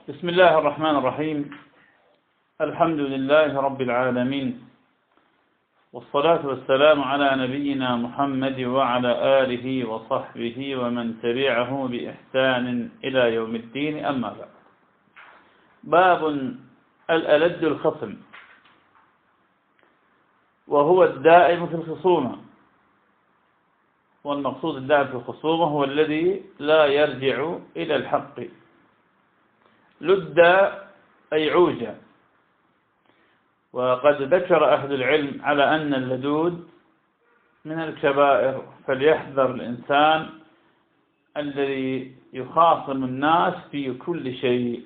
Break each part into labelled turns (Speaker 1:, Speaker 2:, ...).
Speaker 1: بسم الله الرحمن الرحيم. الحمد لله رب العالمين، والصلاة والسلام على نبينا محمد وعلى آله وصحبه ومن تبعه بإحسان إلى يوم الدين. أما بعد، باب الألد الخصم، وهو الدائم في الخصومة. والمقصود الدائم في الخصومة هو الذي لا يرجع إلى الحق. لد أي عوجة. وقد ذكر أهل العلم على أن اللدود من الكبائر، فليحذر الإنسان الذي يخاصم الناس في كل شيء.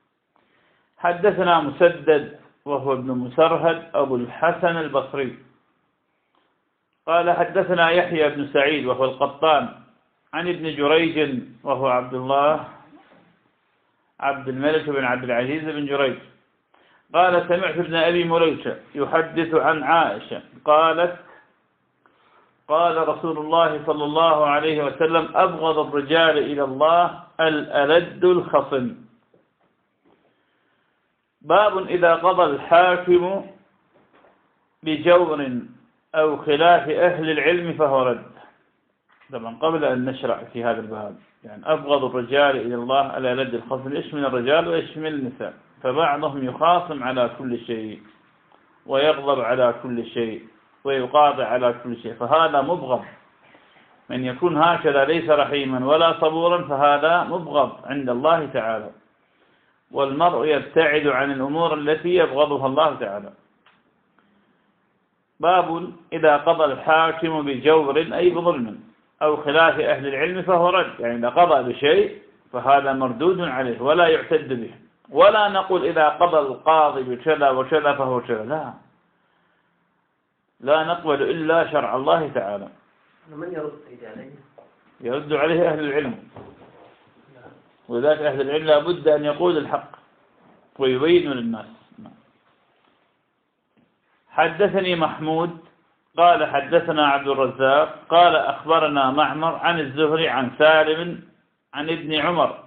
Speaker 1: حدثنا مسدد وهو ابن مسرهد أبو الحسن البصري قال حدثنا يحيى بن سعيد وهو القطان عن ابن جريج وهو عبد الملك بن عبد العزيز بن جريج قال سمعت ابن أبي مليكة يحدث عن عائشة قالت قال رسول الله صلى الله عليه وسلم أبغض الرجال إلى الله الألد الخصم. باب إذا قضى الحاكم بجور أو خلاف أهل العلم فهو رد. طبعا قبل أن نشرع في هذا الباب، يعني أبغض الرجال إلى الله الألد الخصم يشمل الرجال ويشمل النساء، فبعضهم يخاصم على كل شيء ويغضب على كل شيء ويقاطع على كل شيء، فهذا مبغض. من يكون هكذا ليس رحيما ولا صبورا فهذا مبغض عند الله تعالى، والمرء يبتعد عن الأمور التي يبغضها الله تعالى. باب إذا قضى الحاكم بجور أي بظلم أو خلاف أهل العلم فهو رد، يعني إذا قضى بشيء فهذا مردود عليه ولا يعتد به. ولا نقول إذا قضى القاضي بكذا وكذا فهو كذا، لا نقبل إلا شرع الله تعالى.
Speaker 2: من يرد عليه؟
Speaker 1: يرد عليه أهل العلم، وذلك أهل العلم لابد أن يقول الحق ويبين للناس. حدثني محمود قال حدثنا عبد الرزاق قال أخبرنا معمر عن الزهري عن سالم عن ابن عمر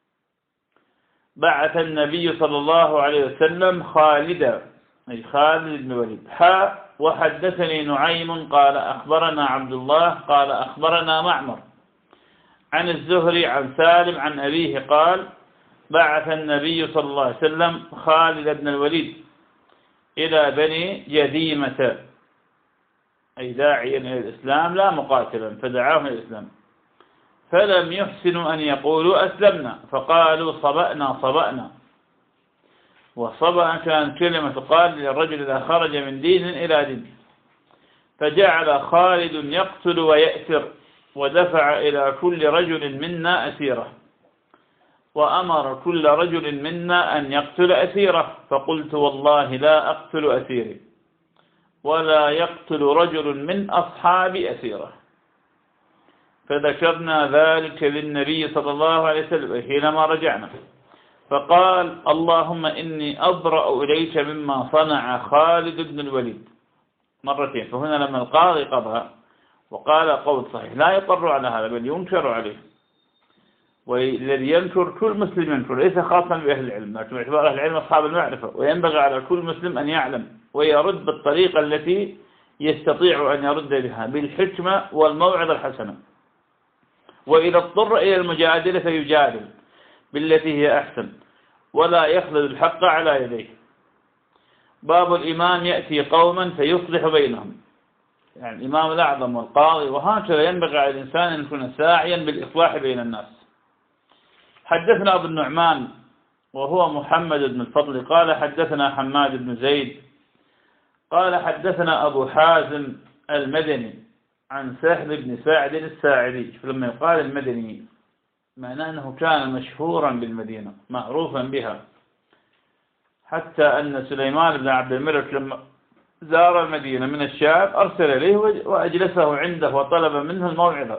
Speaker 1: بعث النبي صلى الله عليه وسلم خالدا أي خالد بن وليد. وحدثني نعيم قال أخبرنا عبد الله قال أخبرنا معمر عن الزهري عن سالم عن أبيه قال بعث النبي صلى الله عليه وسلم خالد بن الوليد إلى بني جذيمة، أي داعيا إلى الإسلام لا مقاتلا، فدعاهم إلى الإسلام، فلم يحسنوا أن يقولوا أسلمنا فقالوا صبأنا. وصبأ كان كلمة تقال للرجل إذا خرج من دين إلى دين. فجعل خالد يقتل ويأسر، ودفع إلى كل رجل منا أسيره، وأمر كل رجل منا أن يقتل أسيره، فقلت والله لا أقتل أسيري ولا يقتل رجل من أصحاب أسيره. فذكرنا ذلك للنبي صلى الله عليه وسلم حينما رجعنا، فقال اللهم إني أبرأ إليك مما صنع خالد بن الوليد مرتين. فهنا لما القاضي قضى وقال قول صحيح لا يضر على هذا بل ينكر عليه، والذي ينكر كل مسلم ينكر، ليس خاصا بأهل العلم، لكن باعتبار أهل العلم أصحاب المعرفة، وينبغي على كل مسلم أن يعلم ويرد بالطريقة التي يستطيع أن يرد بها بالحكمة والموعظة الحسنة. وإذا اضطر إلى المجادلة فيجادل بالتي هي أحسن ولا يخلد الحق على يديه. باب الإمام يأتي قوما فيصلح بينهم، يعني الإمام الأعظم والقاضي، وهكذا ينبغي على الإنسان أن يكون ساعيا بالإصلاح بين الناس. حدثنا أبو النعمان وهو محمد بن الفضل قال حدثنا حماد بن زيد قال حدثنا أبو حازم المدني عن سهل بن ساعد الساعدي. فلما يقال المدني معناه أنه كان مشهورا بالمدينة معروفا بها، حتى أن سليمان بن عبد الملك لما زار المدينة من الشام أرسل إليه وأجلسه عنده وطلب منه الموعظة.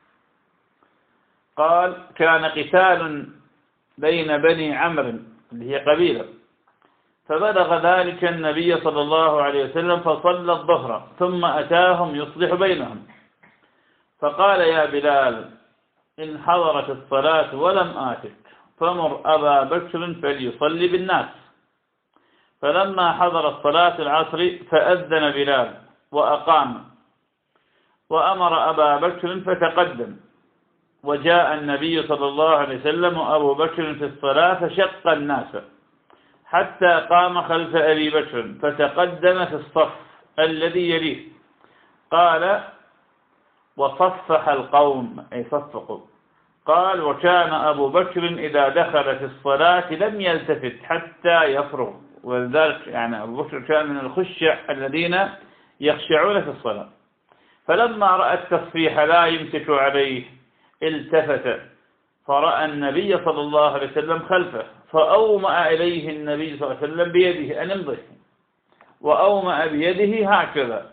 Speaker 1: قال كان قتال بين بني عمرو اللي هي قبيلة، فبلغ ذلك النبي صلى الله عليه وسلم فصلى الظهر ثم أتاهم يصلح بينهم، فقال يا بلال إن حضرت الصلاة ولم آتك فمر أبا بكر فليصلي بالناس. فلما حضرت صلاة العصر فأذن بلال وأقام، وأمر أبا بكر فتقدم، وجاء النبي صلى الله عليه وسلم وأبو بكر في الصلاة فشق الناس حتى قام خلف أبي بكر فتقدم في الصف الذي يليه. قال: وصفح القوم، أي صفقوا. قال: وكان أبو بكر إذا دخل في الصلاة لم يلتفت حتى يفرغ. ولذلك يعني أبو بكر كان من الخشع الذين يخشعون في الصلاة. فلما رأى التصفيح لا يمسك عليه التفت، فرأى النبي صلى الله عليه وسلم خلفه، فأومأ إليه النبي صلى الله عليه وسلم بيده أن امضه، وأومأ بيده هكذا.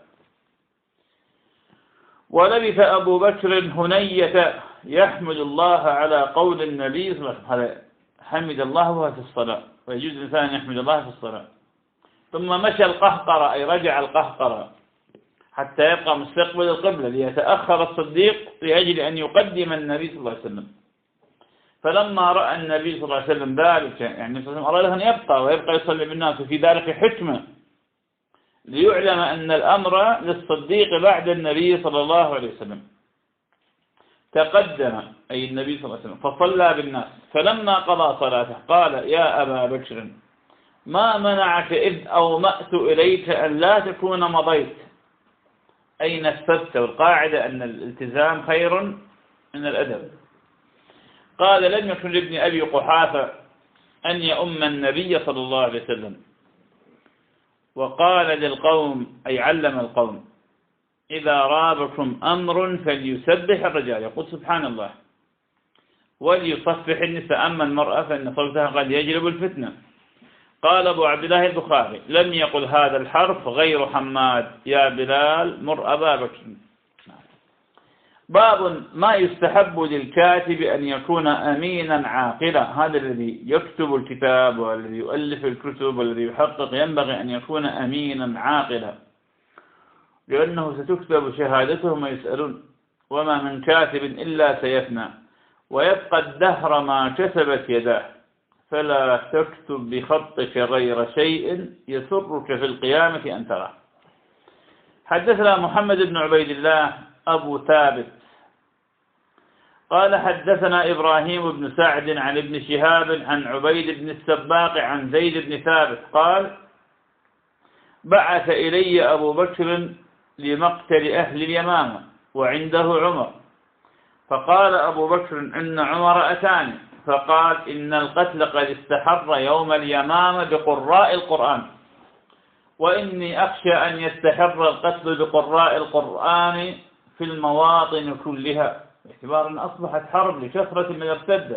Speaker 1: ولبث أبو بكر هنية يحمد الله على قول النبي صلى الله عليه وسلم. حمد الله وهو في الصلاة، ويجوز الإنسان أن يحمد الله في الصلاة. ثم مشى القهقرة، أي رجع القهقرة حتى يبقى مستقبل القبلة، ليتأخر الصديق لأجل أن يقدم النبي صلى الله عليه وسلم. فلما رأى النبي صلى الله عليه وسلم ذلك، يعني صلى الله عليه وسلم أراد أن يبقى ويبقى يصلي بالناس، وفي ذلك حكمة ليعلم أن الأمر للصديق بعد النبي صلى الله عليه وسلم. تقدم أي النبي صلى الله عليه وسلم فصلى بالناس. فلما قضى صلاته قال: يا أبا بكر، ما منعك إذ أومأت إليك أن لا تكون مضيت، أي نفذت. والقاعدة أن الالتزام خير من الأدب. قال: لم يكن لابن أبي قحافة أن يؤم النبي صلى الله عليه وسلم. وقال للقوم، أي علم القوم: إذا رابكم أمر فليسبح الرجال، يقول سبحان الله، وليصفح النساء، أما المرأة فإن صوتها قد يجلب الفتنة. قال أبو عبد الله البخاري: لم يقل هذا الحرف غير حماد: يا بلال مر أبا بكر. باب ما يستحب للكاتب أن يكون أمينا عاقلا. هذا الذي يكتب الكتاب والذي يؤلف الكتب والذي يحقق ينبغي أن يكون أمينا عاقلا، لأنه ستكتب شهادتهم ويسألون، وما من كاتب إلا سيفنى، ويبقى الدهر ما كسبت يداه، فلا تكتب بخطك غير شيء يسرك في القيامة أن تراه. حدثنا محمد بن عبيد الله أبو ثابت قال: حدثنا إبراهيم بن سعد عن ابن شهاب عن عبيد بن السباق عن زيد بن ثابت قال: بعث إلي أبو بكر لمقتل أهل اليمامة وعنده عمر، فقال أبو بكر: إن عمر أتاني فقال: إن القتل قد استحر يوم اليمامة بقراء القرآن، وإني أخشى أن يستحر القتل بقراء القرآن في المواطن كلها، باعتبار أن أصبحت حرب لكثرة من ارتد،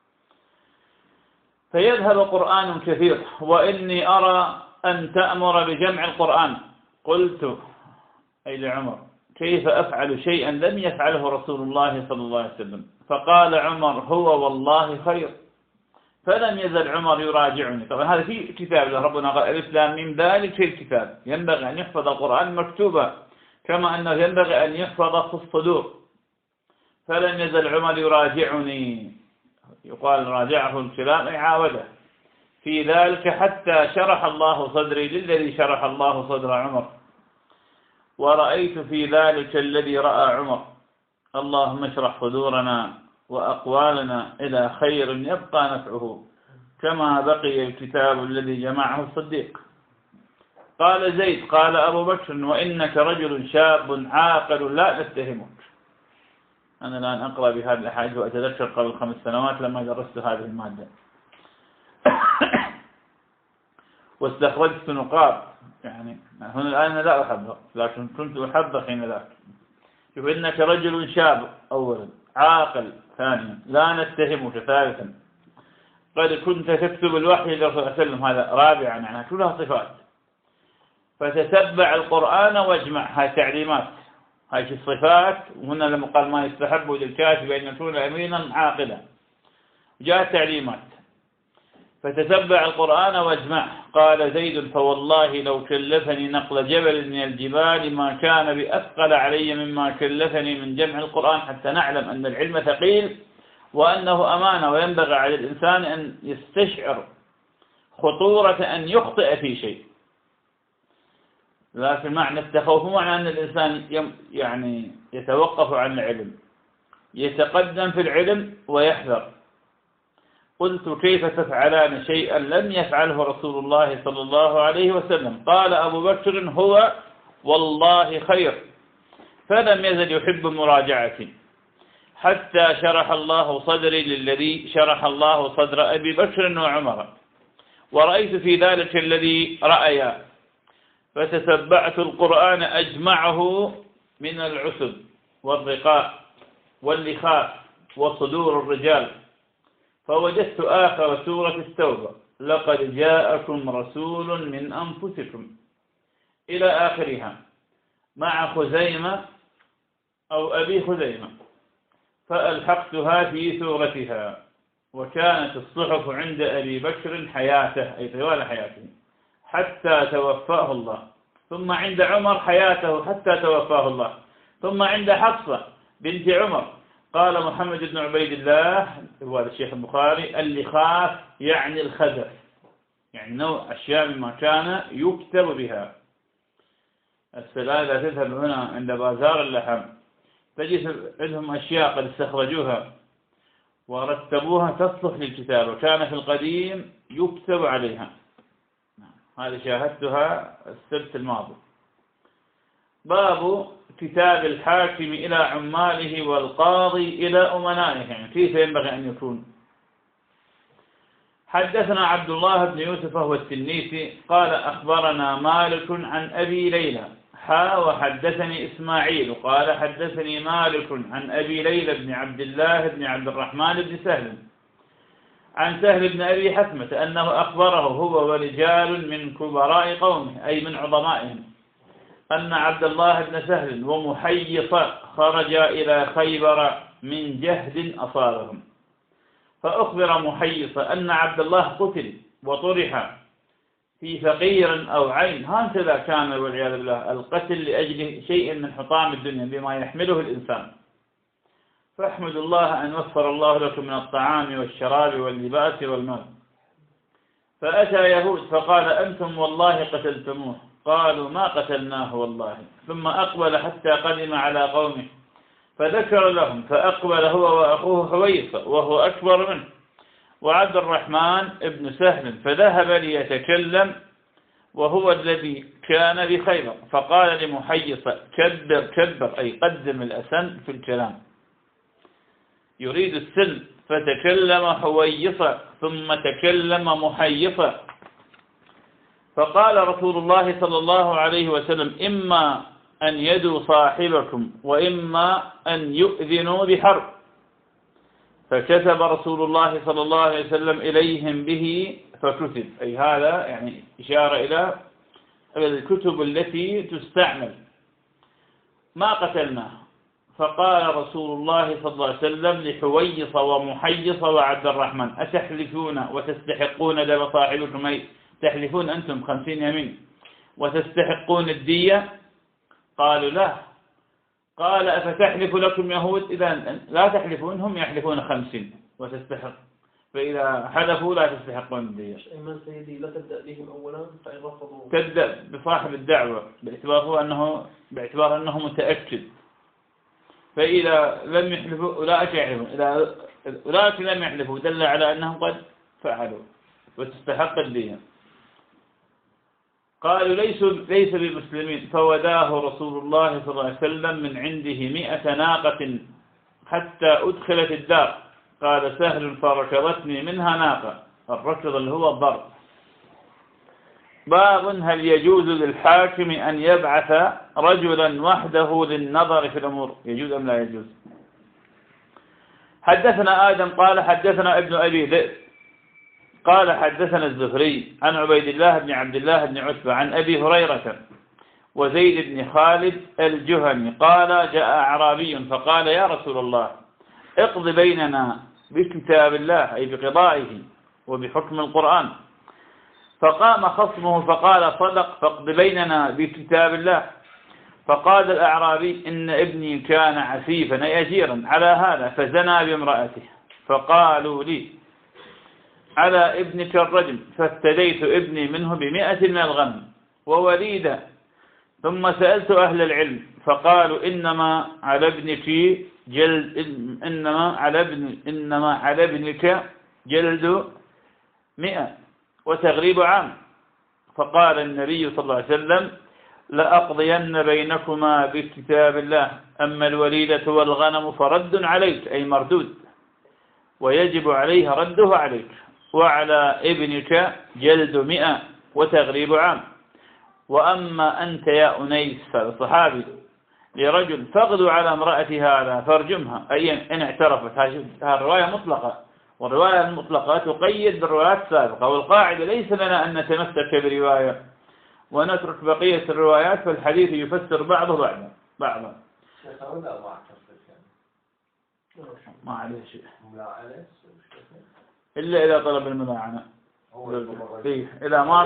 Speaker 1: فيذهب قرآن كثير، وإني أرى أن تأمر بجمع القرآن. قلت، أي لعمر: كيف أفعل شيئا لم يفعله رسول الله صلى الله عليه وسلم؟ فقال عمر: هو والله خير. فلم يزل عمر يراجعني. طبعا هذا في كتاب ربنا قال: ألف لام ميم ذلك في الكتاب. ينبغي أن يحفظ القرآن مكتوبا، كما أنه ينبغي أن يحفظ في الصدور. فلم يزل عمر يراجعني، يقال راجعه الكلام أي عاوده في ذلك، حتى شرح الله صدري للذي شرح الله صدر عمر، ورأيت في ذلك الذي رأى عمر. اللهم اشرح صدورنا وأقوالنا إلى خير يبقى نفعه، كما بقي الكتاب الذي جمعه الصديق. قال زيد: قال أبو بكر: وإنك رجل شاب عاقل لا نتهمك. أنا الآن أقرأ بهذه الأحاديث وأتذكر قبل 5 سنوات لما درست هذه المادة واستخرجت نقاط، يعني هنا الآن أنا لا أحبق، لكن كنت أحبق حين ذاك. شوف: إنك رجل شاب أولا، عاقل ثانيا، لا نتهمك ثالثا، قد كنت تكتب الوحي للرسول صلى الله عليه وسلم، هذا رابعا، يعني كلها صفات. فتتبع القرآن واجمع، هاي تعليمات، هاي الصفات. وهنا لما قال: ما يستحب للكاتب أن يكون أمينا عاقلا، جاءت تعليمات. فتتبع القرآن واجمع. قال زيد: فوالله لو كلفني نقل جبل من الجبال ما كان بأثقل علي مما كلفني من جمع القرآن، حتى نعلم أن العلم ثقيل وأنه أمانة، وينبغي على الإنسان أن يستشعر خطورة أن يخطئ في شيء. لكن معنى التخوف معنى أن الإنسان يعني يتوقف عن العلم، يتقدم في العلم ويحذر. قلت كيف تفعلان شيئا لم يفعله رسول الله صلى الله عليه وسلم؟ قال أبو بكر هو والله خير، فلم يزل يحب مراجعتي حتى شرح الله صدري للذي شرح الله صدر أبي بكر وعمر، ورأيت في ذلك الذي رأيا، فتتبعت القرآن أجمعه من العسب والرقاء واللخاء وصدور الرجال، فوجدت آخر سورة التوبة لقد جاءكم رسول من أنفسكم إلى آخرها مع خزيمة أو أبي خزيمة، فألحقتها في سورتها. وكانت الصحف عند أبي بكر حياته، أي طوال حياته حتى توفاه الله، ثم عند عمر حياته حتى توفاه الله، ثم عند حفصة بنت عمر. قال محمد بن عبيد الله هو الشيخ البخاري اللخاف يعني الخزف، يعني نوع أشياء مما كان يكتب بها. السلالة تذهب هنا عند بازار اللحم تجد عندهم أشياء قد استخرجوها ورتبوها تصلح للكتاب، وكان في القديم يكتب عليها. هذه شاهدتها السبت الماضي. باب كتاب الحاكم إلى عماله والقاضي إلى أمنائه، يعني كيف ينبغي أن يكون. حدثنا عبد الله بن يوسف وهو التنيسي قال أخبرنا مالك عن أبي ليلى وحدثني إسماعيل قال حدثني مالك عن أبي ليلى بن عبد الله بن عبد الرحمن بن سهل عن سهل بن أبي حثمة أنه أخبره هو ورجال من كبراء قومه أي من عظمائهم أن عبد الله بن سهل ومحيص خرجا إلى خيبر من جهد أصابهم، فأخبر محيص أن عبد الله قتل وطرح في فقير أو عين. هكذا كان والعياذ بالله القتل لأجل شيء من حطام الدنيا بما يحمله الإنسان. فاحمدوا الله أن وفر الله لكم من الطعام والشراب واللباس والمال. فأتى يهود فقال أنتم والله قتلتموه، قالوا ما قتلناه والله. ثم أقبل حتى قدم على قومه فذكر لهم، فأقبل هو وأخوه حويص وهو أكبر منه وعبد الرحمن ابن سهل، فذهب ليتكلم وهو الذي كان بخيبر، فقال لمحيص كبر كبر أي قدم الأسن في الكلام، يريد السن، فتكلم حويص ثم تكلم محيص، فقال رسول الله صلى الله عليه وسلم إما أن يدوا صاحبكم وإما أن يؤذنوا بحرب، فكتب رسول الله صلى الله عليه وسلم إليهم به فكتب، أي هذا يعني إشارة إلى الكتب التي تستعمل. ما قتلناه. فقال رسول الله صلى الله عليه وسلم لحويص ومحيص وعبد الرحمن أتحلفون وتستحقون دم صاحبكم، أي تحلفون أنتم 50 يمين وتستحقون الدية؟ قالوا لا. قال أفتحلف لكم يهود؟ إذا لا تحلفون، هم يحلفون 50 وتستحق، فإذا حلفوا لا تستحقون الدية.
Speaker 2: أيمان سيدي لا تبدأ بهم أولا فإن رفضوا
Speaker 1: تبدأ بصاحب الدعوة باعتبار أنه متأكد، فإذا لم يحلفوا أولئك يحلفون، إذا أولئك لم يحلفوا دل على أنهم قد فعلوا وتستحق الدية. قالوا ليس بمسلمين، فوداه رسول الله صلى الله عليه وسلم من عنده 100 ناقة حتى أدخلت الدار. قال سهل فركضتني منها ناقة، الركض اللي هو الضرب. باب هل يجوز للحاكم أن يبعث رجلا وحده للنظر في الأمور، يجوز أم لا يجوز؟ حدثنا آدم قال حدثنا ابن أبي ذئب قال حدثنا الزهري عن عبيد الله بن عبد الله بن عتبة عن أبي هريرة وزيد بن خالد الجهني قال جاء أعرابي فقال يا رسول الله اقض بيننا بكتاب الله، أي بقضائه وبحكم القرآن. فقام خصمه فقال صدق، فاقض بيننا بكتاب الله. فقال الأعرابي إن ابني كان عفيفا أي أجيرا على هذا فزنى بامرأته، فقالوا لي على ابنك الرجم، فافتديت ابني منه ب100 من الغنم ووليدا. ثم سألت أهل العلم فقالوا إنما على ابنك جلد 100 وتغريب عام. فقال النبي صلى الله عليه وسلم لأقضين بينكما بكتاب الله، أما الوليدة والغنم فرد عليك أي مردود، ويجب عليها رده عليك، وعلى ابنك جلد 100 وتغريب عام. وأما أنت يا أنيس الصحابي لرجل فاغدو على امرأة هذا فارجمها، أي إن اعترفت. هذه الرواية مطلقة، والرواية المطلقة تقيد بالروايات السابقة، والقاعدة ليس لنا أن نتمسك برواية ونترك بقية الروايات، فالحديث يفسر بعضه بعضا. ما عليه شيء إلا إذا طلب الملاعنة. إذا ما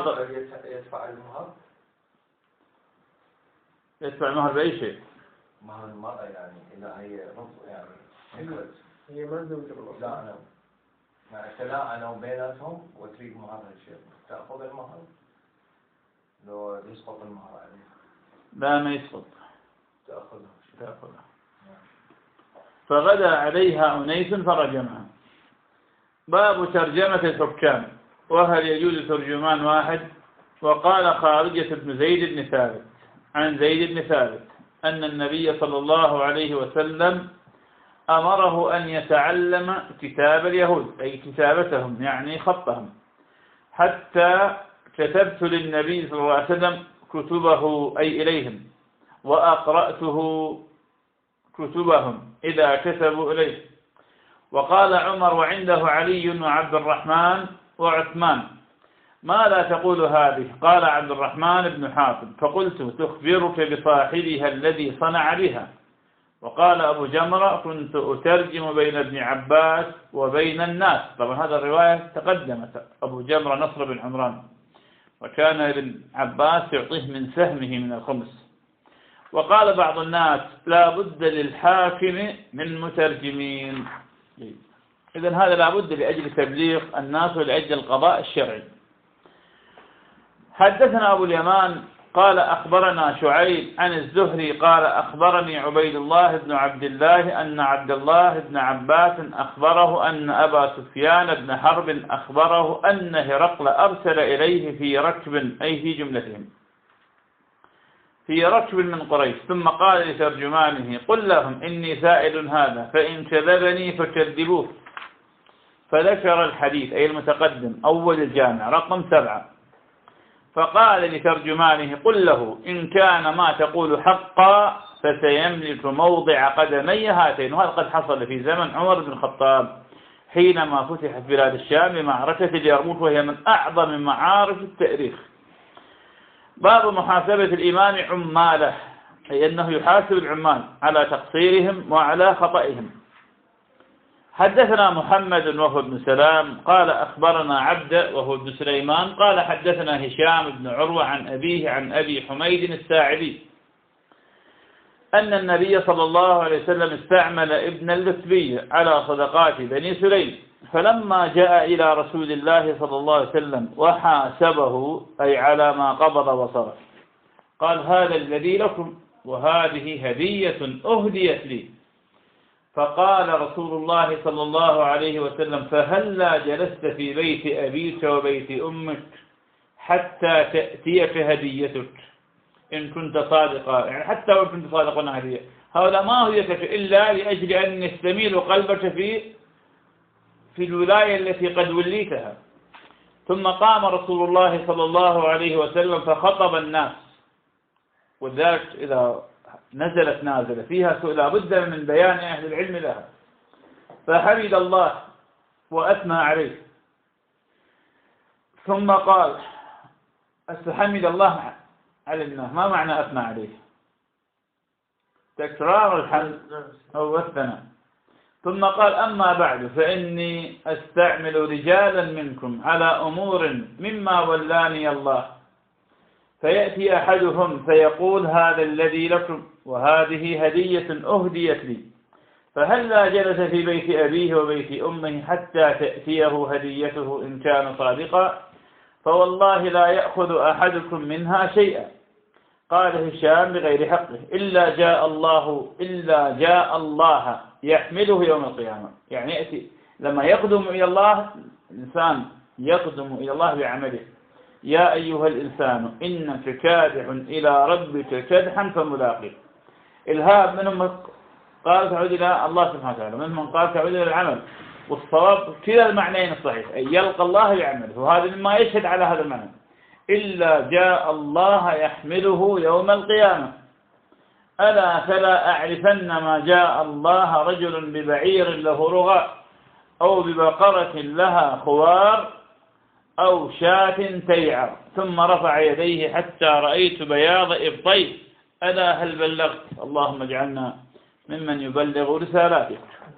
Speaker 1: يدفع المهر بأي شيء.
Speaker 3: مهر المرأة يعني إذا هي نص يعني
Speaker 2: هي ما زوجة بالأصل.
Speaker 3: لا تلاعنوا بيناتهم وتريد مهر الشيء تأخذ المهر لو يسقط المهر عليه.
Speaker 1: لا ما يسقط،
Speaker 3: تأخذها.
Speaker 1: فغدا عليها أنيس فرجمها. باب ترجمة الحكام، وهل يجوز ترجمان واحد؟ وقال خارجة بن زيد بن ثابت عن زيد بن ثابت أن النبي صلى الله عليه وسلم أمره أن يتعلم كتاب اليهود، أي كتابتهم يعني خطهم، حتى كتبت للنبي صلى الله عليه وسلم كتبه أي إليهم، وأقرأته كتبهم إذا كتبوا إليه. وقال عمر وعنده علي وعبد الرحمن وعثمان ما لا تقول هذه؟ قال عبد الرحمن بن حاتم فقلت تخبرك بصاحبها الذي صنع بها. وقال أبو جمرة كنت أترجم بين ابن عباس وبين الناس. طبعا هذا الرواية تقدمت، أبو جمرة نصر بن عمران، وكان ابن عباس يعطيه من سهمه من الخمس. وقال بعض الناس لا بد للحاكم من مترجمين. إذن هذا لا بد لأجل تبليغ الناس ولأجل القضاء الشرعي. حدثنا أبو اليمان قال أخبرنا شعيب عن الزهري قال أخبرني عبيد الله بن عبد الله أن عبد الله بن عباس أخبره أن أبا سفيان بن حرب أخبره أن هرقل أرسل إليه في ركب، أي في جملتهم، في ركب من قريش، ثم قال لترجمانه قل لهم إني سائل هذا فإن كذبني فكذبوه. فذكر الحديث أي المتقدم أول الجامع رقم 7. فقال لترجمانه قل له إن كان ما تقول حقا فسيملك موضع قدمي هاتين. وهذا قد حصل في زمن عمر بن الخطاب حينما فتحت بلاد الشام بمعركة اليرموك، وهي من أعظم معارك التاريخ. باب محاسبة الإمام عماله، أي أنه يحاسب العمال على تقصيرهم وعلى خطئهم. حدثنا محمد وهو ابن سلام قال أخبرنا عبد وهو ابن سليمان قال حدثنا هشام بن عروة عن أبيه عن أبي حميد الساعدي أن النبي صلى الله عليه وسلم استعمل ابن اللتبي على صدقات بني سليم، فلما جاء إلى رسول الله صلى الله عليه وسلم وحاسبه أي على ما قبض وصرف قال هذا الذي لكم وهذه هدية أهديت لي. فقال رسول الله صلى الله عليه وسلم فهلا جلست في بيت أبيك وبيت أمك حتى تأتيك هديتك إن كنت صادقا، يعني حتى وإن كنت صادقا هدية. هذا ما هديتك إلا لأجل أن يستميل قلبك في الولاية التي قد وليتها. ثم قام رسول الله صلى الله عليه وسلم فخطب الناس، وذلك إذا نزلت نازلة فيها لا بد من بيان أهل العلم لها. فحمد الله وأثنى عليه، ثم قال حمد الله علمناه، ما معنى أثنى عليه؟ تكرار الحمد أو الثناء. ثم قال أما بعد فإني أستعمل رجالا منكم على أمور مما ولاني الله، فيأتي أحدهم فيقول هذا الذي لكم وهذه هدية أهديت لي، فهلا جلس في بيت أبيه وبيت أمه حتى تأتيه هديته إن كان صادقا، فوالله لا يأخذ أحدكم منها شيئا. قال هشام بغير حقه إلا جاء الله يحمله يوم القيامة. يعني يأتي لما يقدم إلى الله، الإنسان يقدم إلى الله بعمله. يا أيها الإنسان إنك كادح إلى ربك كدحا فملاقيه. الهاب منهم قال تعود إلى الله سبحانه وتعالى، منهم قال تعود إلى العمل، والصواب كلا المعنيين الصحيح، أي يلقى الله بعمله، وهذا مما يشهد على هذا المعنى. إلا جاء الله يحمله يوم القيامة. ألا فلا أعرفن ما جاء الله رجل ببعير له رغاء أو ببقرة لها خوار أو شاة تيعر، ثم رفع يديه حتى رأيت بياض إبطيه. ألا هل بلغت؟ اللهم اجعلنا ممن يبلغ رسالاتك.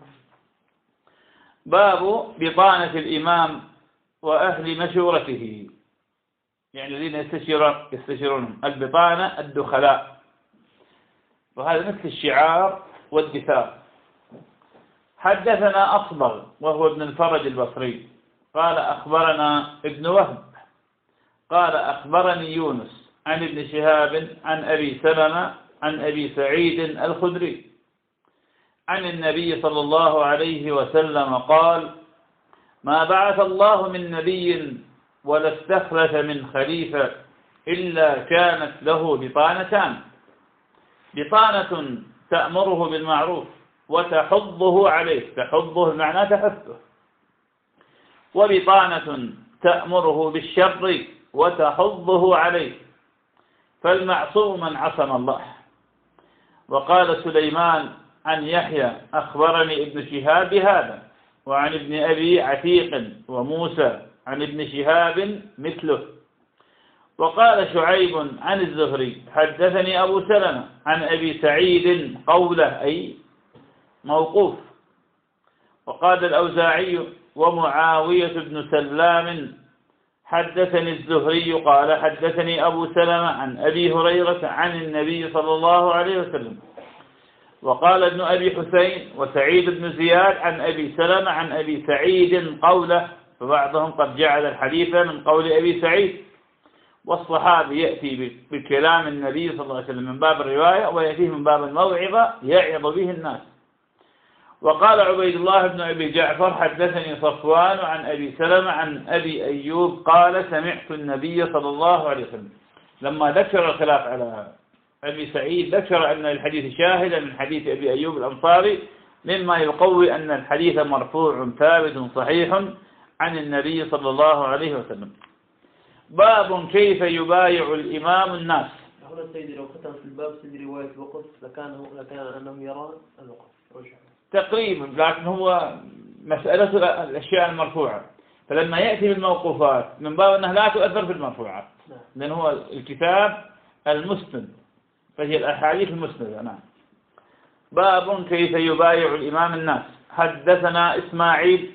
Speaker 1: باب بطانة الإمام وأهل مشورته، يعني الذين يستشيرونهم. البطانة الدخلاء، وهذا مثل الشعار والدثار. حدثنا أصبغ وهو ابن الفرج البصري قال أخبرنا ابن وهب قال أخبرني يونس عن ابن شهاب عن أبي سلمة عن أبي سعيد الخدري عن النبي صلى الله عليه وسلم قال: ما بعث الله من نبي ولا استخلف من خليفة إلا كانت له بطانتان: بطانة تأمره بالمعروف وتحضه عليه، تحضه المعنى تحثه، وبطانة تأمره بالشر وتحضه عليه، فالمعصوم من عصم الله. وقال سليمان عن يحيى أخبرني ابن شهاب بهذا، وعن ابن أبي عتيق وموسى عن ابن شهاب مثله. وقال شعيب عن الزهري حدثني أبو سلمة عن أبي سعيد قوله، أي موقوف. وقال الأوزاعي ومعاوية بن سلام حدثني الزهري قال حدثني أبو سلمة عن أبي هريرة عن النبي صلى الله عليه وسلم. وقال ابن أبي حسين وسعيد بن زياد عن أبي سلمة عن أبي سعيد قوله، فبعضهم قد جعل الحديث من قول أبي سعيد، والصحابي يأتي بكلام النبي صلى الله عليه وسلم من باب الرواية، ويأتيه من باب الموعظة يعظ به الناس. وقال عبيد الله بن أبي جعفر حدثني صفوان عن أبي سلمة عن أبي أيوب قال سمعت النبي صلى الله عليه وسلم. لما ذكر الخلاف على أبي سعيد ذكر أن الحديث شاهدا من حديث أبي أيوب الأنصاري، مما يقوي أن الحديث مرفوع ثابت صحيح عن النبي صلى الله عليه وسلم. باب كيف يبايع الإمام الناس.
Speaker 2: هنا سيدي لو كتب في الباب سيدي رواية الوقف لكان أنهم يرون الوقف
Speaker 1: تقريبا، لكن هو مسألة الأشياء المرفوعة، فلما يأتي بالموقوفات من باب أنها لا تؤثر في المرفوعات، لأن هو الكتاب المسند، فهي الأحاديث المسندة. نعم. باب كيف يبايع الإمام الناس. حدثنا إسماعيل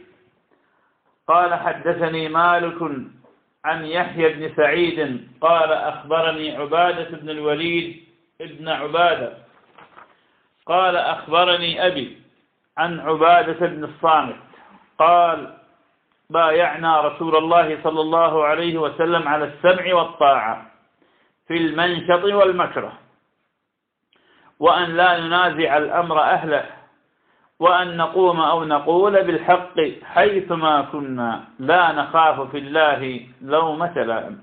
Speaker 1: قال حدثني مالك عن يحيى بن سعيد قال أخبرني عبادة بن الوليد ابن عبادة قال أخبرني أبي عن عبادة بن الصامت قال بايعنا رسول الله صلى الله عليه وسلم على السمع والطاعة في المنشط والمكره، وأن لا ننازع الأمر أهله، وأن نقوم أو نقول بالحق حيثما كنا، لا نخاف في الله لومة لائم.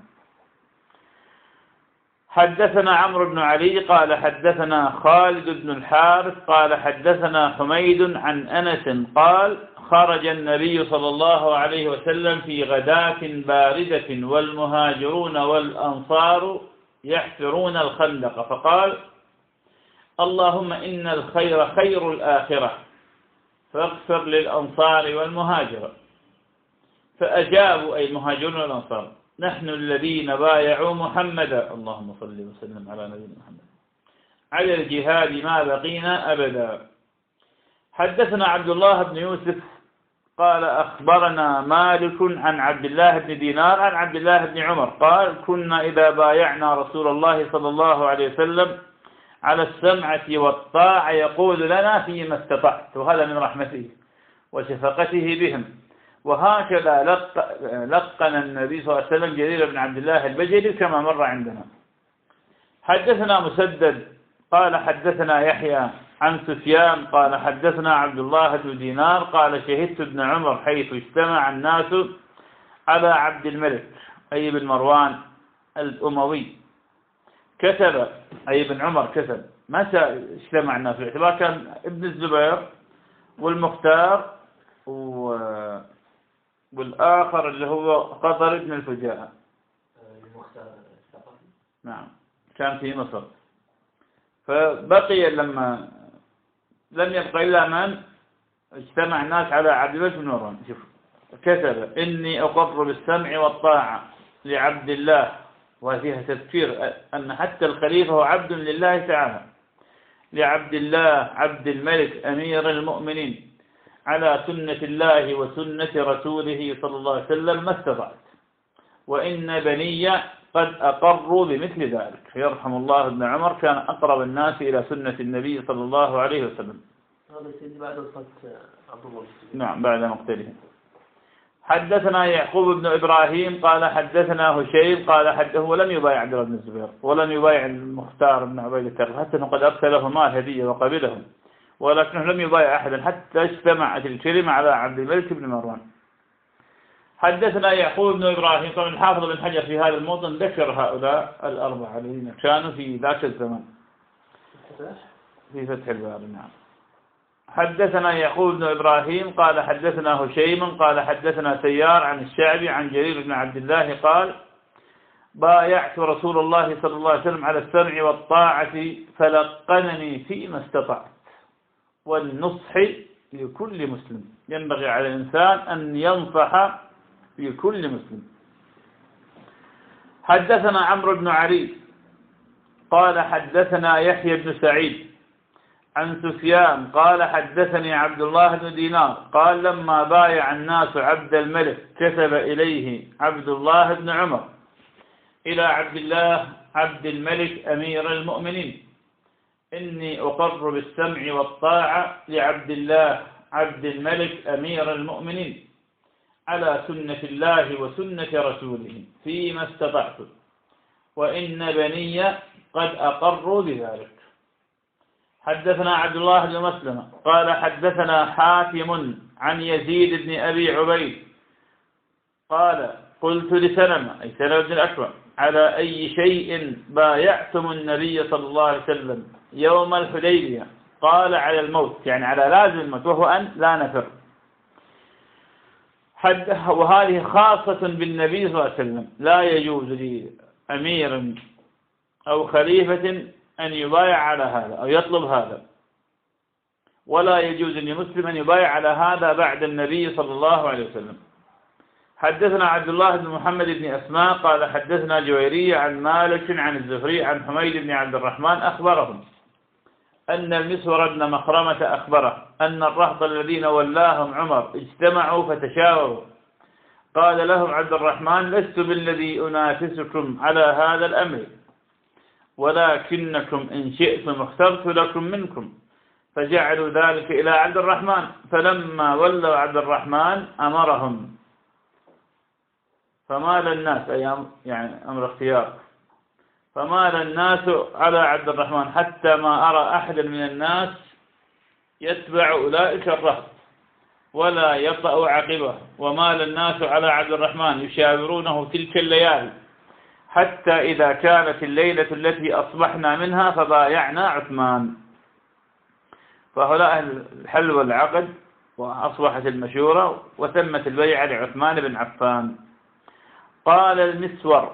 Speaker 1: حدثنا عمرو بن علي قال حدثنا خالد بن الحارث قال حدثنا حميد عن أنس قال خرج النبي صلى الله عليه وسلم في غداة باردة والمهاجرون والأنصار يحفرون الخندق، فقال اللهم إن الخير خير الآخرة فاغفر للأنصار والمهاجر. فأجابوا أي المهاجرون والأنصار نحن الذين بايعوا محمدا، اللهم صل وسلم على نبينا محمد، على الجهاد ما بقينا أبدا. حدثنا عبد الله بن يوسف قال أخبرنا مالك عن عبد الله بن دينار عن عبد الله بن عمر قال كنا إذا بايعنا رسول الله صلى الله عليه وسلم على السمعة والطاعة يقول لنا فيما استطعت، وهذا من رحمته وشفقته بهم. وهكذا لقن النبي صلى الله عليه وسلم جرير بن عبد الله البجلي كما مر عندنا. حدثنا مسدد قال حدثنا يحيى عن سفيان قال حدثنا عبد الله بن دينار قال شهدت ابن عمر حيث اجتمع الناس على عبد الملك أي بن مروان الأموي. كتب أي بن عمر كتب. متى اجتمع الناس؟ باعتبار كان ابن الزبير والمختار والآخر اللي هو قطر ابن الفجاء. نعم كان في مصر. فبقي لما لم يبقى إلا من اجتمع الناس على عبد الملك بن مروان. شوف كتب إني أقر بالسمع والطاعة لعبد الله، وفيها تذكير أن حتى الخليفة هو عبد لله تعالى، لعبد الله عبد الملك أمير المؤمنين على سنة الله وسنة رسوله صلى الله عليه وسلم ما استطعت، وإن بني قد أقروا بمثل ذلك. فيرحم الله ابن عمر كان أقرب الناس إلى سنة النبي صلى الله عليه وسلم.
Speaker 2: هذا الشيء بعد وفاة عبد الله.
Speaker 1: نعم بعد مقتله. حدثنا يعقوب بن إبراهيم قال حدثنا هشيم قال هو لم يبايع عبد الله بن الزبير ولم يبايع المختار بن عبيد الكرب، حتى أنه قد أرسله مال هدية وقبلهم، ولكنه لم يبايع أحدا حتى اجتمعت الكلمة على عبد الملك بن مروان. حدثنا يعقوب بن إبراهيم. طبعا الحافظ بن حجر في هذا الموطن ذكر هؤلاء الأربعة الذين كانوا في ذاك الزمن في فتح الباري. نعم. حدثنا يعقوب بن إبراهيم قال حدثنا هشيم قال حدثنا سيار عن الشعبي عن جرير بن عبد الله قال بايعت رسول الله صلى الله عليه وسلم على السمع والطاعة فلقنني فيما استطعت والنصح لكل مسلم. ينبغي على الإنسان أن ينصح لكل مسلم. حدثنا عمرو بن علي قال حدثنا يحيى بن سعيد عن سفيان قال حدثني عبد الله بن دينار قال لما بايع الناس عبد الملك كتب إليه عبد الله بن عمر إلى عبد الله عبد الملك أمير المؤمنين إني أقر بالسمع والطاعة لعبد الله عبد الملك أمير المؤمنين على سنة الله وسنة رسوله فيما استطعت، وإن بني قد أقروا بذلك. حدثنا عبد الله بن مسلمة قال حدثنا حاتم عن يزيد بن أبي عبيد قال قلت لسلمة أي سلمة بن الأكوع على أي شيء بايعتم النبي صلى الله عليه وسلم يوم الحديبية؟ قال على الموت، يعني على لازم الموت، وهو أن لا نفر. وهذه خاصة بالنبي صلى الله عليه وسلم، لا يجوز لأمير أو خليفة أن يبايع على هذا أو يطلب هذا، ولا يجوز لمسلم أن يبايع على هذا بعد النبي صلى الله عليه وسلم. حدثنا عبد الله بن محمد بن أسماء قال حدثنا جويرية عن مالك عن الزهري عن حميد بن عبد الرحمن أخبرهم أن المسور بن مخرمة أخبره أن الرهط الذين ولاهم عمر اجتمعوا فتشاوروا. قال لهم عبد الرحمن لست بالذي أنافسكم على هذا الأمر، ولكنكم إن شئتم اخترت لكم منكم، فجعلوا ذلك إلى عبد الرحمن. فلما ولوا عبد الرحمن أمرهم فمال الناس، يعني أمر اختيار، فمال الناس على عبد الرحمن حتى ما أرى أحدا من الناس يتبع أولئك الرهط ولا يطأ عقبه. ومال الناس على عبد الرحمن يشاورونه تلك الليالي حتى إذا كانت الليلة التي أصبحنا منها فبايعنا عثمان. فهؤلاء الحل والعقد، وأصبحت المشورة وتمت البيعة لعثمان بن عفان. قال المسور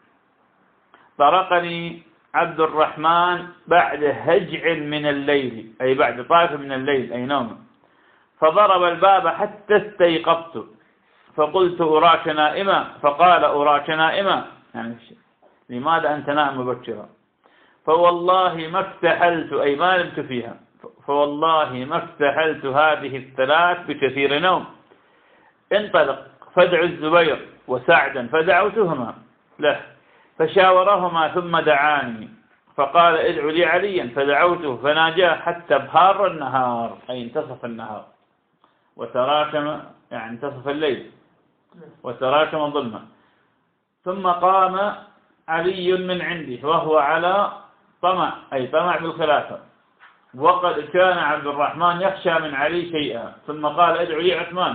Speaker 1: طرقني عبد الرحمن بعد هجع من الليل، أي بعد طائف من الليل أي نوم، فضرب الباب حتى استيقظت فقلت أراك نائما، فقال أراك نائما، يعني لماذا أنت نائم مبكرا؟ فوالله ما افتحلت، أي ما نمت فيها، فوالله ما افتحلت هذه الثلاث بكثير نوم. انطلق فادع الزبير وسعدا، فدعوتهما له فشاورهما ثم دعاني فقال ادعو لي عليا، فدعوته فناجاه حتى بهار النهار، أي انتصف النهار وتراكم، يعني انتصف الليل وتراكم ظلمة. ثم قام علي من عنده وهو على طمع، أي طمع بالخلافة، وقد كان عبد الرحمن يخشى من علي شيئا، ثم قال ادعو لي عثمان،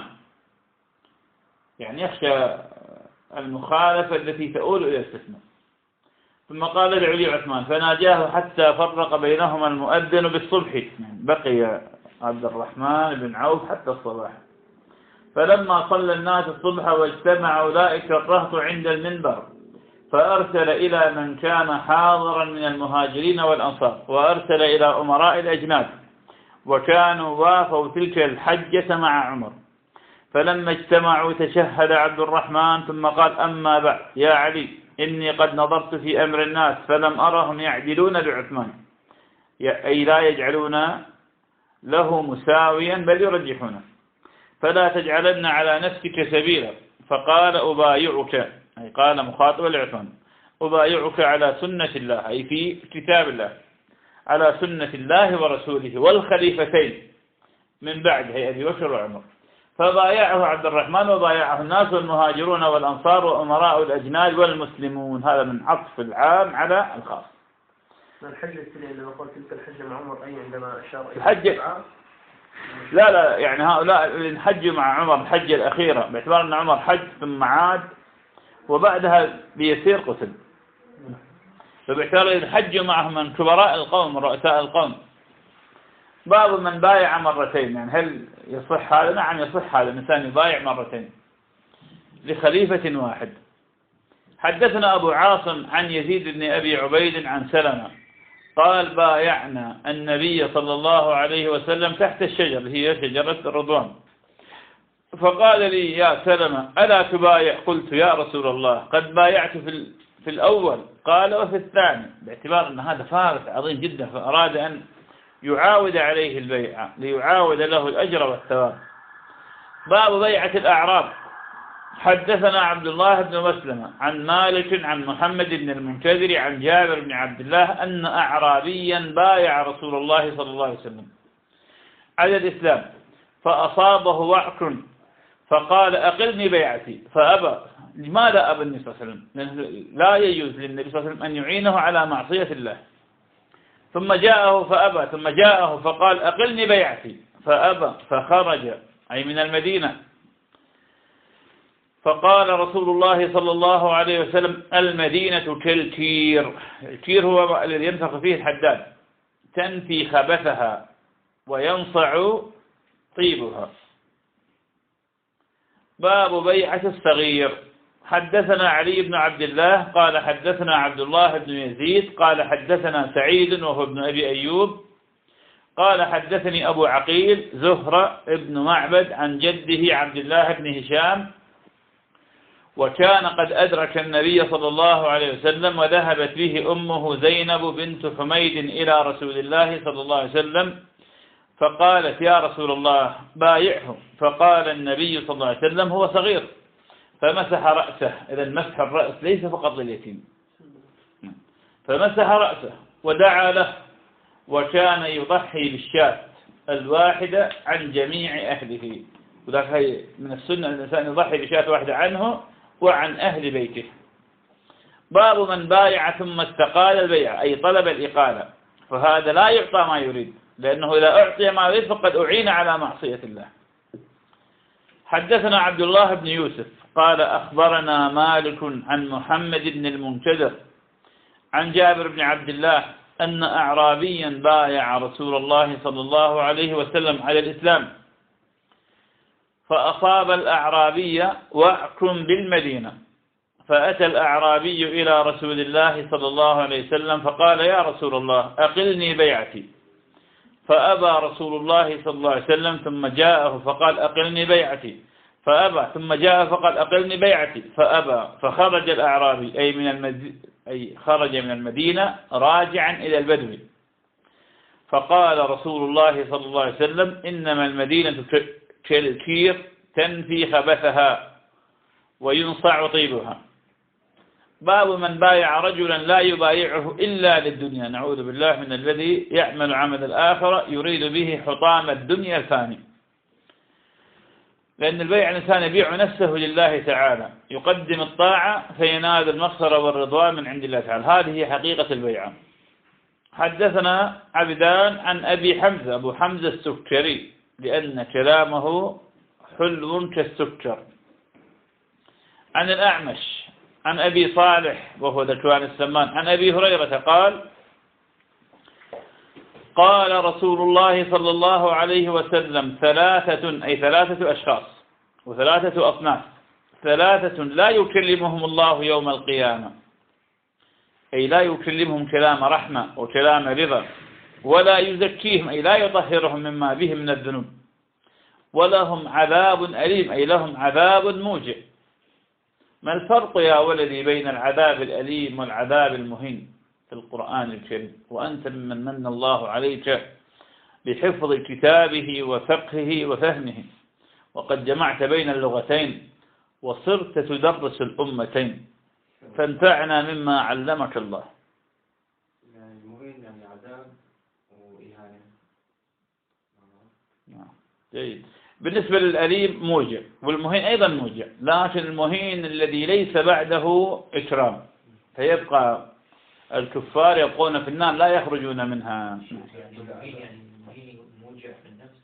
Speaker 1: يعني يخشى المخالفة التي تؤول إلى الفتنة. ثم قال ادعو لي عثمان، فناجاه حتى فرق بينهما المؤذن بالصبح، يعني بقي عبد الرحمن بن عوف حتى الصباح. فلما صلى الناس الصبح واجتمع أولئك الرهط عند المنبر، فأرسل إلى من كان حاضرا من المهاجرين والأنصار، وأرسل إلى أمراء الأجناد، وكانوا وافوا تلك الحجة مع عمر. فلما اجتمعوا تشهد عبد الرحمن ثم قال أما بعد يا علي، إني قد نظرت في أمر الناس فلم أرهم يعدلون بعثمان، أي لا يجعلون له مساويا بل يرجحونه، فلا تجعلن على نفسك سبيلا. فقال أبايعك، أي قال مخاطبا لعثمان، أبايعك على سنة الله، أي في كتاب الله، على سنة الله ورسوله والخليفتين من بعده أبي بكر وعمر. فبايعه عبد الرحمن وبايعه الناس والمهاجرون والأنصار وأمراء الأجناد والمسلمون. هذا من عطف العام على الخاص.
Speaker 2: الحجة الثانية لما قلت تلك الحجة مع عمر، أي عندما أشار إلى
Speaker 1: الحجة لا يعني هؤلاء اللي حجوا مع عمر الحجة الأخيرة، باعتبار أن عمر حج ثم عاد وبعدها بيسير قتل، فباعتبار إذا حجوا معهم من كبراء القوم ورؤساء القوم. باب من بايع مرتين، يعني هل يصح هذا؟ نعم يصح هذا، الإنسان يبايع مرتين لخليفة واحد. حدثنا أبو عاصم عن يزيد بن أبي عبيد عن سلمة قال بايعنا النبي صلى الله عليه وسلم تحت الشجر، هي شجرة الرضوان، فقال لي يا سلمة ألا تبايع؟ قلت يا رسول الله قد بايعت في الأول، قال وفي الثاني، باعتبار أن هذا فارس عظيم جدا، فأراد أن يعاود عليه البيعة ليعاود له الأجر والثواب. باب بيعة الأعراب. حدثنا عبد الله بن مسلمة عن مالك عن محمد بن المنكدر عن جابر بن عبد الله أن أعرابيا بايع رسول الله صلى الله عليه وسلم على الإسلام، فأصابه وعك فقال أقلني بيعتي، فأبى. لماذا أبى النبي صلى الله عليه وسلم؟ لا يجوز للنبي صلى الله عليه وسلم أن يعينه على معصية الله. ثم جاءه فأبى، ثم جاءه فقال أقلني بيعتي، فأبى، فخرج أي من المدينة. فقال رسول الله صلى الله عليه وسلم المدينة كالكير، الكير هو الذي ينفخ فيه الحداد، تنفي خبثها وينصع طيبها. باب بيعة الصغير. حدثنا علي بن عبد الله قال حدثنا عبد الله بن يزيد قال حدثنا سعيد وهو ابن أبي أيوب قال حدثني أبو عقيل زهرة ابن معبد عن جده عبد الله بن هشام، وكان قد أدرك النبي صلى الله عليه وسلم وذهبت به أمه زينب بنت حميد إلى رسول الله صلى الله عليه وسلم، فقالت يا رسول الله بايعه، فقال النبي صلى الله عليه وسلم هو صغير، فمسح رأسه. إذا مسح الرأس ليس فقط لليتيم، فمسح رأسه ودعا له، وكان يضحي بالشاة الواحدة عن جميع أهله، وذلك من السنة الإنسان يضحي بشاة واحدة عنه وعن أهل بيته. باب من بايع ثم استقال البيع، أي طلب الإقالة، فهذا لا يعطى ما يريد، لأنه إذا أعطي ما يريد فقد أعين على معصية الله. حدثنا عبد الله بن يوسف قال أخبرنا مالك عن محمد بن المنكدر عن جابر بن عبد الله أن أعرابيا بايع رسول الله صلى الله عليه وسلم على الإسلام، فأصاب الأعرابي وعك بالمدينة، فأتى الأعرابي إلى رسول الله صلى الله عليه وسلم فقال يا رسول الله أقلني بيعتي، فأبى رسول الله صلى الله عليه وسلم. ثم جاءه فقال أقلني بيعتي، فأبى. ثم جاء فقال أقلني بيعتي، فأبى. فخرج الأعرابي أي خرج من المدينة راجعا إلى البدو، فقال رسول الله صلى الله عليه وسلم إنما المدينة كالكير تنفي خبثها وينصع طيبها. باب من بايع رجلا لا يبايعه إلا للدنيا، نعوذ بالله من الذي يعمل عمل الآخرة يريد به حطام الدنيا الفاني. لأن البيع الإنسان يبيع نفسه لله تعالى، يقدم الطاعة فينال المغفرة والرضوان من عند الله تعالى، هذه هي حقيقة البيعة. حدثنا عبدان عن أبي حمزة، أبو حمزة السكري، لأن كلامه حلو كالسكر. عن الأعمش عن أبي صالح وهو ذكوان السمان عن أبي هريرة قال: قال رسول الله صلى الله عليه وسلم: ثلاثة، أي ثلاثة أشخاص وثلاثة أصناف، ثلاثة لا يكلمهم الله يوم القيامة، أي لا يكلمهم كلام رحمة وكلام رضا، ولا يزكيهم، أي لا يطهرهم مما به من الذنوب، ولهم عذاب أليم، أي لهم عذاب موجع. ما الفرق يا ولدي بين العذاب الأليم والعذاب المهين في القرآن الكريم، وأنت ممن من الله عليك بحفظ كتابه وفقهه وفهمه، وقد جمعت بين اللغتين وصرت تدرس الأمتين، فانفعنا مما علمك الله.
Speaker 3: يعني المهين يعني عذاب وإهانة.
Speaker 1: جيد. بالنسبة للأليم موجع، والمهين أيضا موجع، لكن المهين الذي ليس بعده إكرام، فيبقى الكفار يبقون في النار لا يخرجون منها.
Speaker 4: يعني المهين موجع في النفس.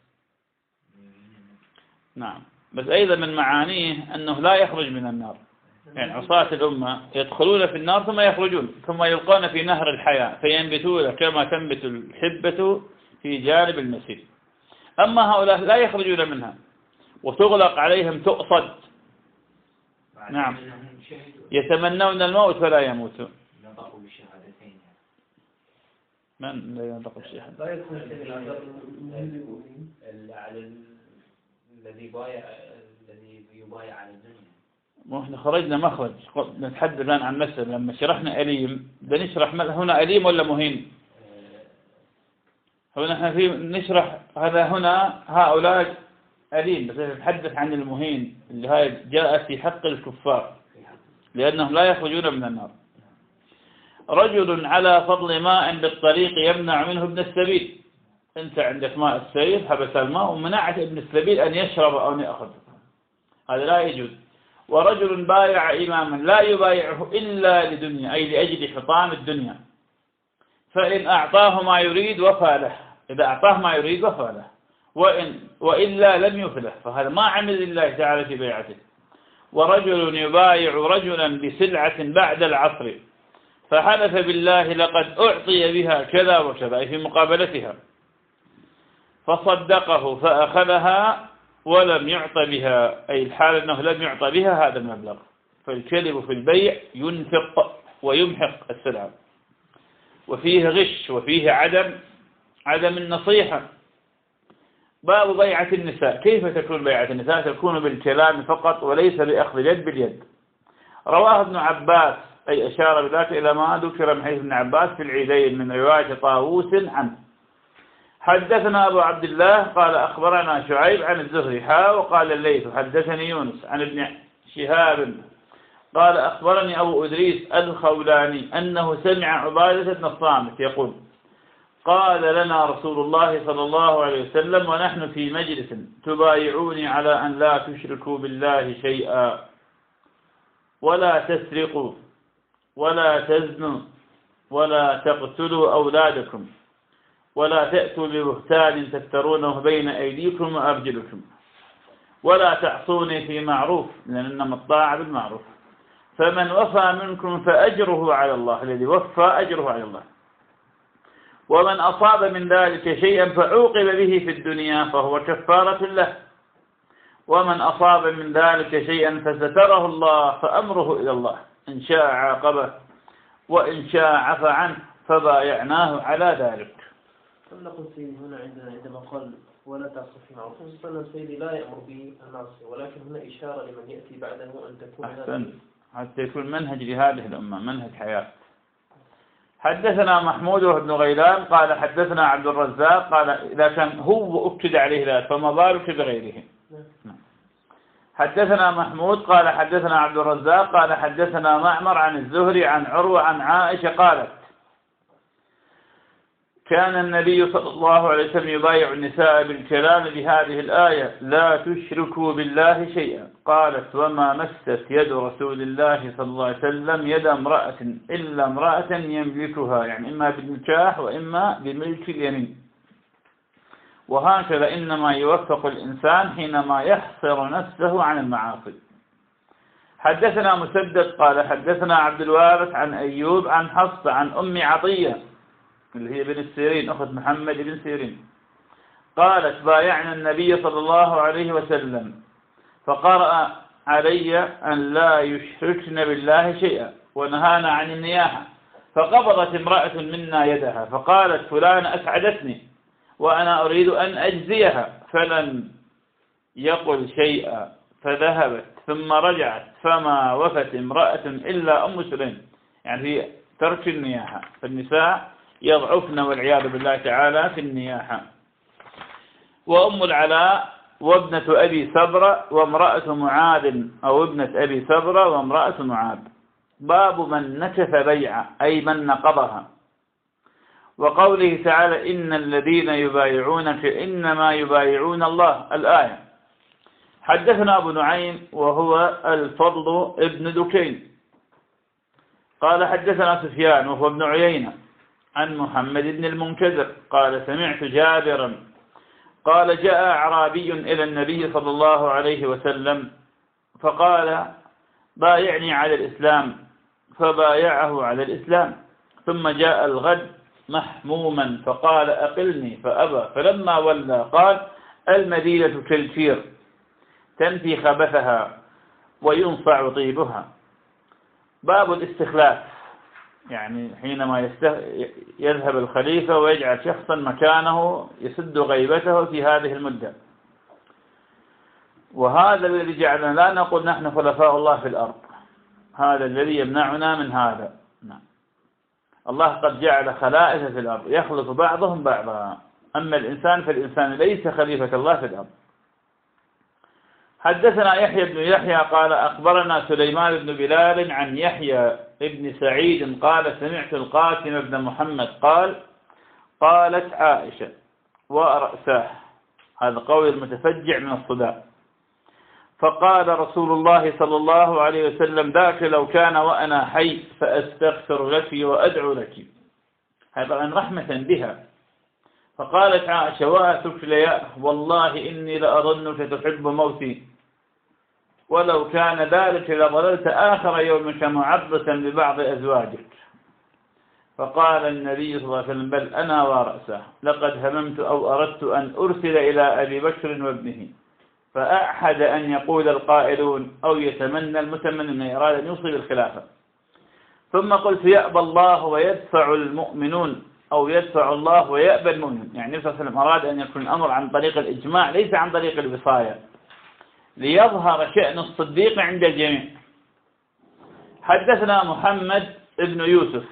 Speaker 1: نعم، بس أيضا من معانيه أنه لا يخرج من النار، يعني عصاة الأمة يدخلون في النار ثم يخرجون، ثم يلقون في نهر الحياة فينبتون كما تنبت الحبة في جانب المسير. أما هؤلاء لا يخرجون منها وتغلق عليهم تؤصد. نعم، يتمنون الموت فلا يموتون.
Speaker 4: نطقوا بالشهادتين.
Speaker 1: من لا ينطق بالشهادة؟
Speaker 2: لا يدخل
Speaker 4: على الذي بايع، الذي يبايع على الدنيا.
Speaker 1: احنا خرجنا مخرج، نتحدث الآن عن مسألة. لما شرحنا أليم بدنا نشرح هنا أليم ولا مهين؟ هنا احنا في نشرح هذا، هنا هؤلاء أليم، بس نتحدث عن المهين اللي هاي جاءت في حق الكفار لأنهم لا يخرجون من النار. رجل على فضل ماء بالطريق يمنع منه ابن السبيل، أنت عندك ماء السيل، حبس الماء ومنعت ابن السبيل أن يشرب أو يأخذ، هذا لا يجوز. ورجل بايع إماما لا يبايعه إلا لدنيا، أي لأجل حطام الدنيا، فإن أعطاه ما يريد وفى له، إذا أعطاه ما يريد وفى له، وإلا لم يفله، فهذا ما عمل لله تعالى في بيعته. ورجل يبايع رجلا بسلعة بعد العصر فحلف بالله لقد أعطي بها كذا وكذا، أي في مقابلتها، فصدقه فأخذها ولم يعط بها، أي الحال أنه لم يعط بها هذا المبلغ. فالكذب في البيع ينفق ويمحق السلعة، وفيه غش، وفيه عدم النصيحة. باب بيعة النساء. كيف تكون بيعة النساء؟ تكون بالكلام فقط وليس بأخذ اليد باليد. رواه ابن عباس، أي أشار بذلك إلى ما ذكر من حديث ابن عباس في العيدين من رواية طاووس عنه. حدثنا أبو عبد الله قال أخبرنا شعيب عن الزهري وقال الليث حدثني يونس عن ابن شهاب قال أخبرني أبو إدريس الخولاني أنه سمع عبادة بن الصامت يقول: قال لنا رسول الله صلى الله عليه وسلم ونحن في مجلس: تبايعوني على أن لا تشركوا بالله شيئا، ولا تسرقوا، ولا تزنوا، ولا تقتلوا أولادكم، ولا تأتوا ببهتان تفترونه بين أيديكم وأرجلكم، ولا تعصوني في معروف، لأن إنما الطاعة بالمعروف، فمن وفى منكم فأجره على الله، الذي وفى أجره على الله، ومن أصاب من ذلك شيئا فعوقب به في الدنيا فهو كفارة له، ومن أصاب من ذلك شيئا فستره الله فأمره إلى الله، إن شاء عاقبه وإن شاء عفى عنه، فبايعناه على ذلك.
Speaker 2: ثم نقول سيدي هنا عندما قال ولا تعصوا في معروف، صلى الله سيدي لا يأمر بالمعصية، ولكن هنا إشارة لمن يأتي بعده أن تكون
Speaker 1: أحسن، حتى يكون منهج لهذه الأمة، منهج حياة. حدثنا محمود بن غيلان قال حدثنا عبد الرزاق قال إذا كان هو أكد عليه ذلك فما بالك بغيره. حدثنا محمود قال حدثنا عبد الرزاق قال حدثنا معمر عن الزهري عن عروة عن عائشة قالت كان النبي صلى الله عليه وسلم يبايع النساء بالكلام بهذه الآية لا تشركوا بالله شيئا. قالت وما مست يد رسول الله صلى الله عليه وسلم يد امرأة إلا امرأة يملكها، يعني إما بالنكاح وإما بملك اليمين. وهكذا إنما يوفق الإنسان حينما يحصر نفسه عن المعاصي. حدثنا مسدد قال حدثنا عبد الوارث عن أيوب عن حفصة عن أم عطية اللي هي بن السيرين أخت محمد بن سيرين قالت بايعنا النبي صلى الله عليه وسلم فقرأ علي أن لا يشركن بالله شيئا ونهانا عن النياحة، فقبضت امرأة منا يدها فقالت فلان أسعدتني وأنا أريد أن أجزيها، فلم يقل شيئا فذهبت ثم رجعت فما وفت امرأة إلا أم سليم، يعني في ترك النياحة. فالنساء يضعفن والعياذ بالله تعالى في النياحة. وأم العلاء وابنة أبي سبرة وامرأة معاذ أو ابنة أبي سبرة وامرأة معاذ. باب من نكث بيعة أي من نقضها. وقوله تعالى إن الذين يبايعونك إنما يبايعون الله الآية. حدثنا أبو نعيم وهو الفضل ابن دكين قال حدثنا سفيان وهو ابن عيينة عن محمد بن المنكدر قال سمعت جابرا قال جاء أعرابي إلى النبي صلى الله عليه وسلم فقال بايعني على الإسلام فبايعه على الإسلام، ثم جاء الغد محموما فقال أقلني فأبى، فلما ولى قال المدينة كالكير تنفي خبثها وينصع طيبها. باب الاستخلاف، يعني حينما يذهب الخليفة ويجعل شخصا مكانه يسد غيبته في هذه المدة. وهذا الذي جعلنا لا نقول نحن خلفاء الله في الأرض، هذا الذي يمنعنا من هذا. الله قد جعل خلائف في الأرض يخلف بعضهم بعضا، أما الإنسان فالإنسان ليس خليفة الله في الأرض. حدثنا يحيى بن يحيى قال أخبرنا سليمان بن بلال عن يحيى ابن سعيد قال سمعت القاسم بن محمد قال قالت عائشة ورأساه، هذا قول المتفجع من الصداع، فقال رسول الله صلى الله عليه وسلم ذاك لو كان وأنا حي فأستغفر لك وأدعو لك، هذا عن رحمة بها. فقالت عائشة وأترك لي والله إني لأظنك تحب موتي، ولو كان ذلك لظللت آخر يومك معرسا ببعض أزواجك. فقال النبي صلى الله عليه وسلم بل أنا ورأسه لقد هممت أو أردت أن أرسل إلى أبي بكر وابنه فأحد أن يقول القائلون أو يتمنى المتمنى أن يراد أن يوصي بالخلافة. ثم قلت يأبى الله ويدفع المؤمنون أو يدفع الله ويأبى المؤمن، يعني النبي صلى الله عليه وسلم أراد أن يكون الأمر عن طريق الإجماع ليس عن طريق الوصاية ليظهر شأن الصديق عند الجميع. حدثنا محمد بن يوسف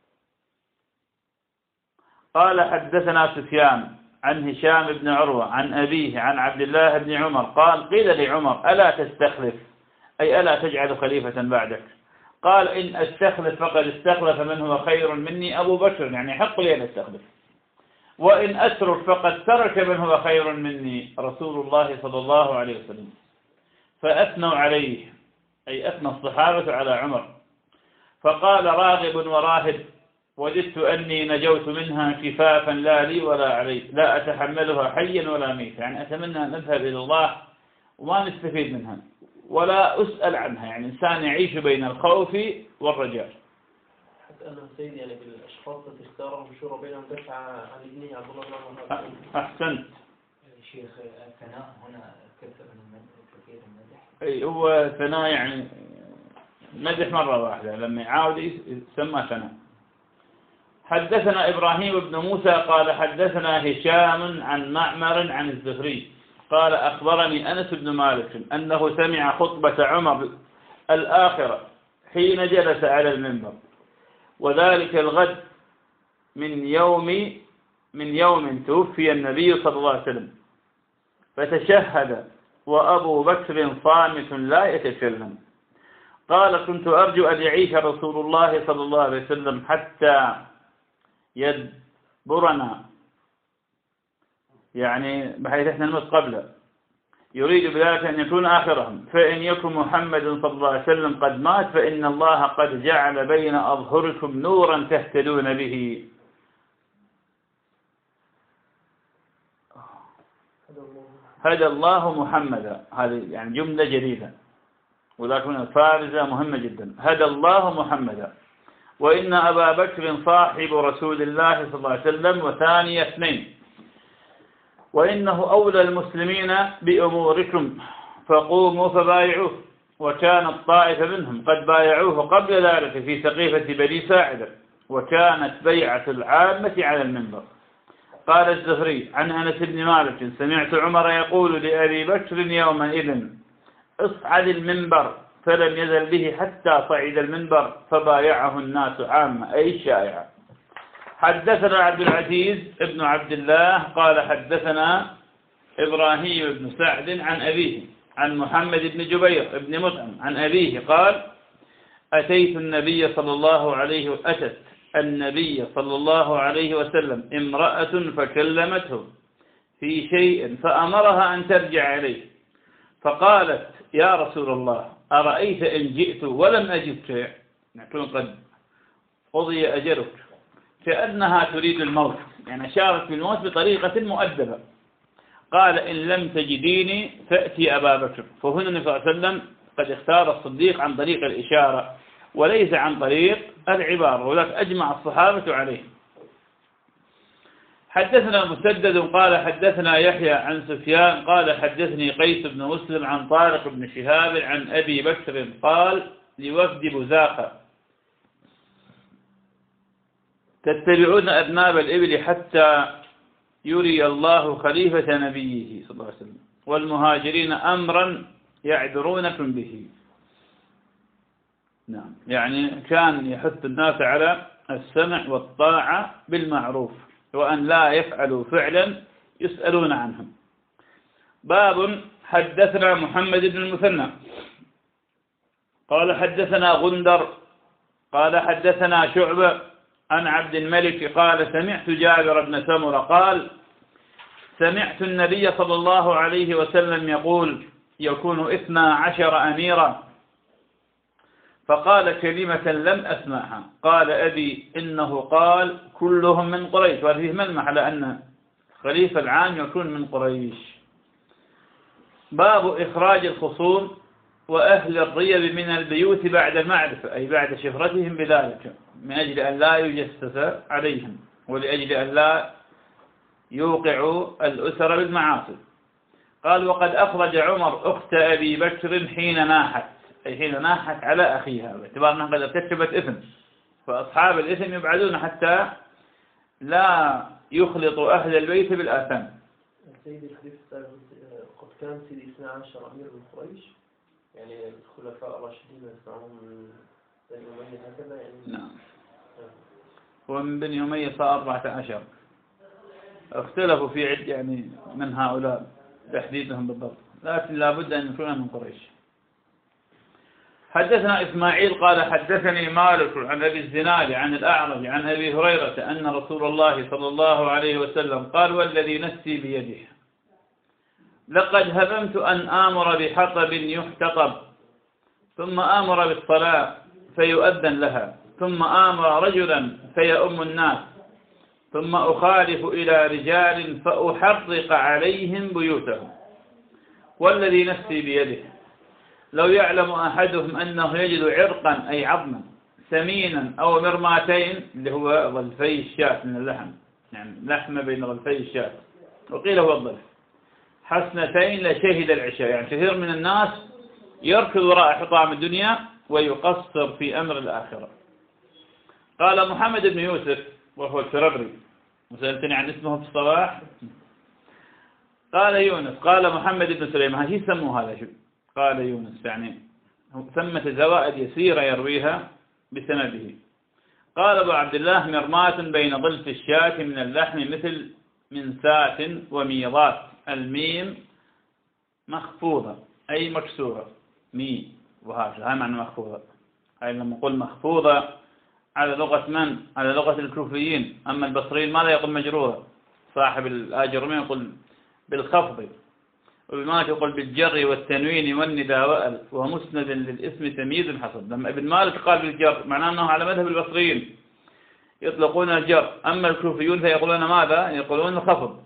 Speaker 1: قال حدثنا سفيان عن هشام بن عروة عن أبيه عن عبد الله بن عمر قال قيل لعمر ألا تستخلف أي ألا تجعل خليفة بعدك؟ قال إن أستخلف فقد استخلف من هو خير مني أبو بكر، يعني حق لي أن أستخلف، وإن أترك فقد ترك من هو خير مني رسول الله صلى الله عليه وسلم. فأثنوا عليه أي أثنى الصحابة على عمر. فقال راغب وراهب وجدت أني نجوت منها كفافا لا لي ولا علي لا أتحملها حيا ولا ميتا، يعني أتمنى أن نذهب إلى الله وما نستفيد منها ولا أسأل عنها، يعني إنسان يعيش بين الخوف والرجاء.
Speaker 2: حتى أنه سيد يعني بالأشخاص التي اختارهم شورى بينهم دفع عن ابنه عبد الله بن عمر.
Speaker 1: أحسنت.
Speaker 4: شيخ الثناء هنا كثير المدح.
Speaker 1: أي هو ثناء يعني مدح مرة واحدة، لما يعاود يسمى ثناء. حدثنا إبراهيم بن موسى قال حدثنا هشام عن معمر عن الزهري قال أخبرني أنس بن مالك أنه سمع خطبة عمر الآخرة حين جلس على المنبر، وذلك الغد من يوم توفي النبي صلى الله عليه وسلم، فتشهد وأبو بكر صامت لا يتكلم. قال كنت أرجو أن يعيش رسول الله صلى الله عليه وسلم حتى يدبرنا، يعني بحيث احنا نموت قبله، يريد بذلك أن يكون آخرهم، فإن يكن محمد صلى الله عليه وسلم قد مات فإن الله قد جعل بين أظهركم نورا تهتدون به. هدى الله محمدا، هذه يعني جملة جديدة ولكن فارزة مهمة جدا. هدى الله محمدا، وإن أبا بكر صاحب رسول الله صلى الله عليه وسلم وثاني اثنين، وإنه أولى المسلمين بأموركم فقوموا فبايعوه. وكانت طائفة منهم قد بايعوه قبل ذلك في سقيفة بني ساعدة، وكانت بيعة العامة على المنبر. قال الزهري عن أنس بن مالك سمعت عمر يقول لأبي بكر يومئذ اصعد المنبر، فلم يزل به حتى صعد المنبر فبايعه الناس عامة أي الشائعة. حدثنا عبد العزيز بن عبد الله قال حدثنا إبراهيم بن سعد عن أبيه عن محمد بن جبير بن مطعم عن أبيه قال أتت النبي صلى الله عليه وسلم امرأة فكلمته في شيء فأمرها أن ترجع إليه، فقالت يا رسول الله أرأيت إن جئت ولم أجبك، نكون قد قضي أجلك، كأنها تريد الموت، يعني أشارت بالموت بطريقة مؤدبة. قال إن لم تجديني فأتي أبا بكر. فهنا النبي صلى الله عليه وسلم قد اختار الصديق عن طريق الإشارة وليس عن طريق العبارة، ولذلك أجمع الصحابة عليه. حدثنا مسدد قال حدثنا يحيى عن سفيان قال حدثني قيس بن مسلم عن طارق بن شهاب عن أبي بكر قال لوفد بزاقة تتبعون أذناب الإبل حتى يري الله خليفة نبيه صلى الله عليه وسلم والمهاجرين أمرا يعذرونكم به. نعم، يعني كان يحث الناس على السمع والطاعة بالمعروف وأن لا يفعلوا فعلا يسألون عنهم. باب حدثنا محمد بن المثنى قال حدثنا غندر قال حدثنا شعبة عن عبد الملك قال سمعت جابر بن سمرة قال سمعت النبي صلى الله عليه وسلم يقول يكون 12 أميرا، فقال كلمة لم أسمعها قال أبي إنه قال كلهم من قريش، وهذه ملمح على أن خليفة العام يكون من قريش. باب إخراج الخصوم وأهل الريب من البيوت بعد المعرفة، أي بعد شهرتهم بذلك، من أجل أن لا يجسس عليهم ولأجل أن لا يوقعوا الأسر بالمعاصي. قال وقد أخرج عمر أخت أبي بكر حين ناحت، أي حين ناحت على أخيها، باعتبار أنها قد ارتكبت إثم، فأصحاب الإثم يبعدون حتى لا يخلطوا أهل البيت بالآثام.
Speaker 2: سيدي الحديث قد كان سيدي 12 أمير من قريش، يعني الخلفاء الراشدين يسمعون من بني أمية هكذا يعني.
Speaker 1: نعم، ومن بني أمية صار 14، اختلفوا في عد يعني من هؤلاء تحديدهم بالضبط، لكن لا بد أن يكونوا من قريش. حدثنا إسماعيل قال حدثني مالك عن أبي الزناد عن الأعرج عن أبي هريرة أن رسول الله صلى الله عليه وسلم قال والذي نفسي بيده لقد هممت أن آمر بحطب يحتطب ثم آمر بالصلاة فيؤذن لها ثم آمر رجلا فيؤم الناس ثم أخالف إلى رجال فأحرق عليهم بيوتهم، والذي نفسي بيده لو يعلم أحدهم أنه يجد عرقا أي عظما ثمينا أو مرماتين اللي هو ظلفي الشاة من اللحم، يعني لحمة بين ظلفي الشاة، وقيل هو الظلف حسنتين لشهد العشاء. يعني كثير من الناس يركض وراء حطام الدنيا ويقصر في أمر الآخرة. قال محمد بن يوسف وهو الفربري، وسألتني عن اسمه في الصباح، قال يونس قال محمد بن سليمان، هل يسموا هذا شو؟ قال يونس يعني ثمة زوائد يسيرة يرويها بسنده. قال أبو عبد الله مرماة بين ظلف الشاة من اللحم مثل منسات وميضات، الميم مخفوضة أي مكسورة، مي وهاش، هاي معنى مخفوضة. هاي لما نقول مخفوضة على لغة من؟ على لغة الكوفيين. أما البصريين ما لا يقول مجرورة، صاحب الآجرمين يقول بالخفض، وابن يقول بالجر والتنوين والنداء وأل، ومسند للاسم تمييز حصل. لما ابن مالك قال بالجر معناه أنه على مذهب البصريين يطلقون الجر، أما الكوفيون فيقولون ماذا؟ يقولون الخفض.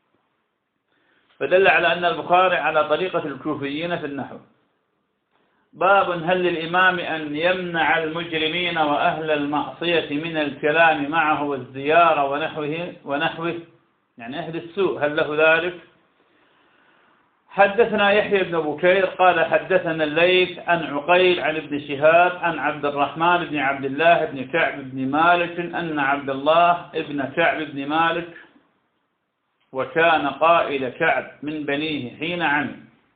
Speaker 1: فدل على أن البخاري على طريقة الكوفيين في النحو. باب هل للإمام أن يمنع المجرمين وأهل المعصية من الكلام معه والزيارة ونحوه يعني أهل السوء، هل له ذلك؟ حدثنا يحيى بن بكير قال حدثنا الليث عن عقيل عن ابن شهاب عن عبد الرحمن بن عبد الله بن كعب بن مالك أن عبد الله بن كعب بن مالك وكان قائد كعب من بنيه حين عمي،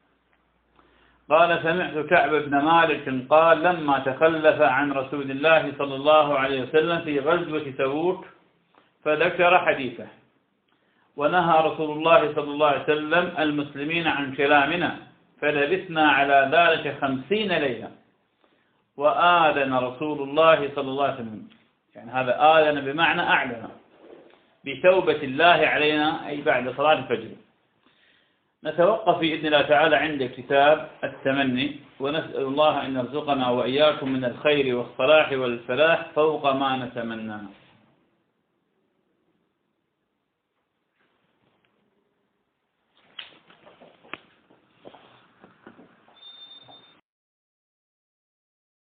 Speaker 1: قال سمعت كعب بن مالك قال لما تخلف عن رسول الله صلى الله عليه وسلم في غزوة تبوك فذكر حديثه، ونهى رسول الله صلى الله عليه وسلم المسلمين عن كلامنا فلبثنا على ذلك 50 ليلة، وآذن رسول الله صلى الله عليه وسلم، يعني هذا آذن بمعنى أعلن بتوبة الله علينا أي بعد صلاة الفجر. نتوقف بإذن الله تعالى عند كتاب التمني، ونسأل الله أن يرزقنا وإياكم من الخير والصلاح والفلاح فوق ما نتمنى.